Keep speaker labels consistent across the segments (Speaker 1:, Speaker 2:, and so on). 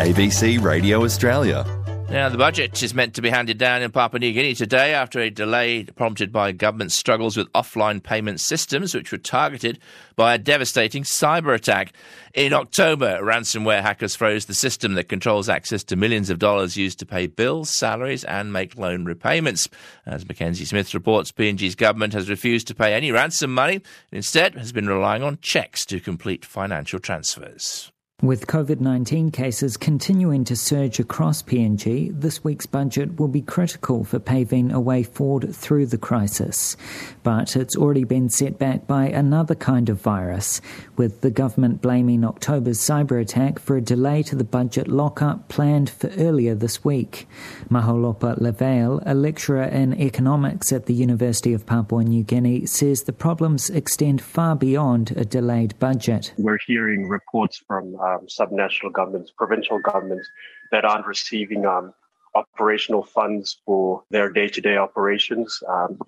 Speaker 1: ABC Radio Australia.
Speaker 2: Now, the budget is meant to be handed down in Papua New Guinea today after a delay prompted by government struggles with offline payment systems, which were targeted by a devastating cyber attack. In October, ransomware hackers froze the system that controls access to millions of dollars used to pay bills, salaries and make loan repayments. As Mackenzie Smith reports, PNG's government has refused to pay any ransom money and instead has been relying on cheques to complete financial transfers.
Speaker 3: With COVID-19 cases continuing to surge across PNG, this week's budget will be critical for paving a way forward through the crisis. But it's already been set back by another kind of virus, with the government blaming October's cyber attack for a delay to the budget lock-up planned for earlier this week. Maholopa Levail, a lecturer in economics at the University of Papua New Guinea, says the problems extend far beyond a delayed budget.
Speaker 4: We're hearing reports from subnational governments, provincial governments that aren't receiving operational funds for their day-to-day operations,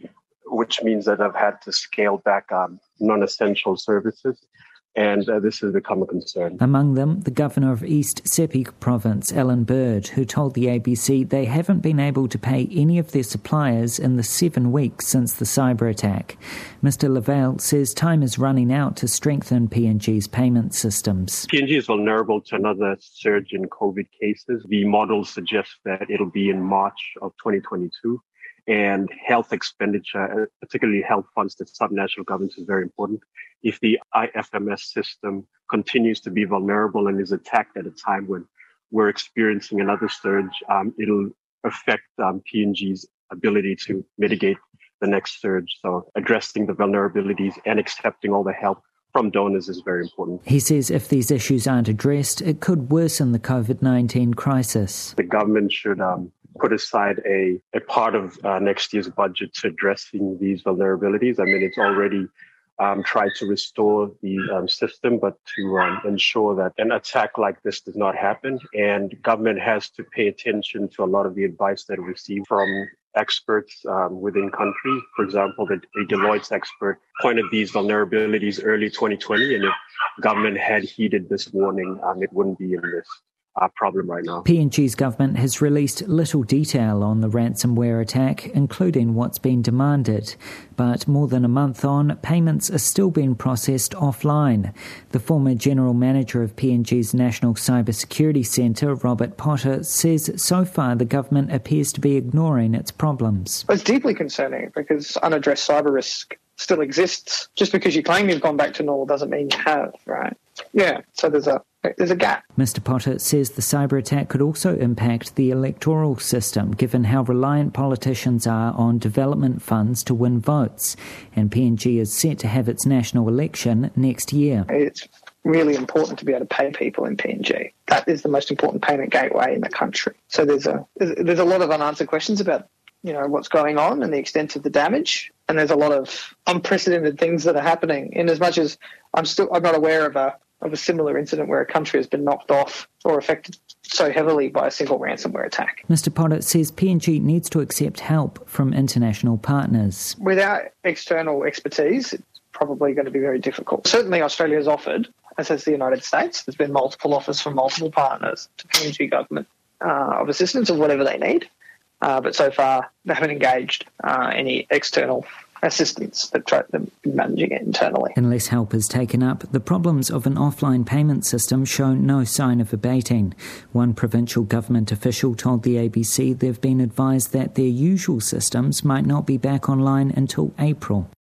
Speaker 4: which means that they've had to scale back non-essential services. And this has become a concern.
Speaker 3: Among them, the governor of East Sepik Province, Alan Bird, who told the ABC they haven't been able to pay any of their suppliers in the 7 weeks since the cyber attack. Mr. Levail says time is running out to strengthen PNG's payment systems.
Speaker 4: PNG is vulnerable to another surge in COVID cases. The model suggests that it'll be in March of 2022. And health expenditure, particularly health funds to subnational governments, is very important. If the IFMS system continues to be vulnerable and is attacked at a time when we're experiencing another surge, it'll affect PNG's ability to mitigate the next surge. So addressing the vulnerabilities and accepting all the help from donors is very important.
Speaker 3: He says if these issues aren't addressed, it could worsen the COVID-19 crisis.
Speaker 4: The government should put aside a part of next year's budget to addressing these vulnerabilities. I mean, it's already tried to restore the system, but to ensure that an attack like this does not happen. And government has to pay attention to a lot of the advice that it received from experts within country. For example, a Deloitte's expert pointed these vulnerabilities early 2020, and if government had heeded this warning, it wouldn't be in this problem right now.
Speaker 3: PNG's government has released little detail on the ransomware attack, including what's been demanded. But more than a month on, payments are still being processed offline. The former general manager of PNG's National Cybersecurity Centre, Robert Potter, says so far the government appears to be ignoring its problems.
Speaker 5: It's deeply concerning because unaddressed cyber risk still exists. Just because you claim you've gone back to normal doesn't mean you have, right? Yeah, so there's a gap.
Speaker 3: Mr. Potter says the cyber attack could also impact the electoral system, given how reliant politicians are on development funds to win votes. And PNG is set to have its national election next year.
Speaker 5: It's really important to be able to pay people in PNG. That is the most important payment gateway in the country. So there's a lot of unanswered questions about what's going on and the extent of the damage. And there's a lot of unprecedented things that are happening. In as much as I'm not aware of a similar incident where a country has been knocked off or affected so heavily by a single ransomware attack.
Speaker 3: Mr. Potter says PNG needs to accept help from international partners.
Speaker 5: Without external expertise, it's probably going to be very difficult. Certainly Australia has offered, as has the United States. There's been multiple offers from multiple partners to PNG government of assistance of whatever they need. But so far, they haven't engaged any external assistance that try to managing it internally.
Speaker 3: Unless help is taken up, the problems of an offline payment system show no sign of abating. One provincial government official told the ABC they've been advised that their usual systems might not be back online until April.